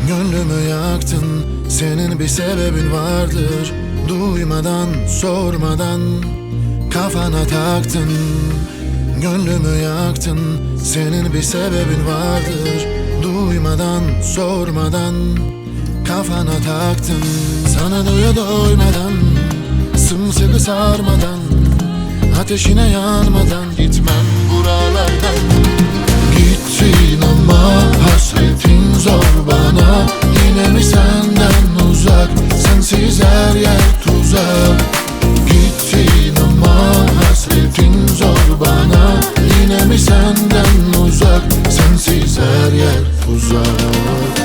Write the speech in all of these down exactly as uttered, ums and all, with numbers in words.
Gönlümü yaktın, senin bir sebebin vardır. Duymadan, sormadan kafana taktın. Gönlümü yaktın, senin bir sebebin vardır. Duymadan, sormadan kafana taktın. Sana doya doymadan, sımsıkı sarmadan, ateşine yanmadan gitmem buralardan. Gittin ama hasretin zor bana. Yine mi senden uzak, sensiz her yer tuzak. Gittin ama hasretin zor bana. Yine mi senden uzak, sensiz her yer tuzak.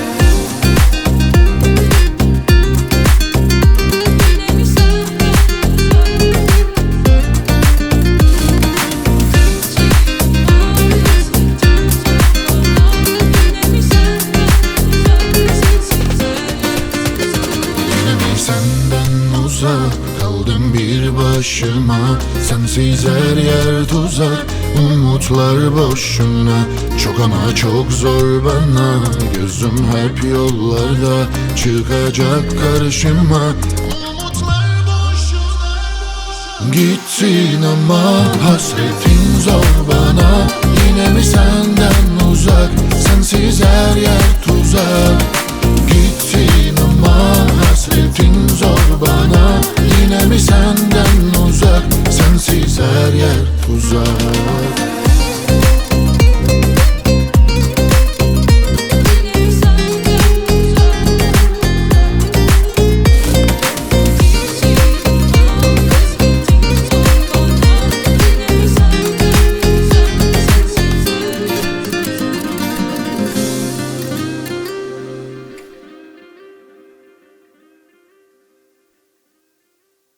Senden uzak kaldım bir başıma. Sensiz her yer tuzak, umutlar boşuna. Çok ama çok zor bana, gözüm hep yollarda. Çıkacak karşıma umutlar boşuna. Gittin ama hasretin zor bana. Yine mi senden uzak, sensiz her yer tuzak.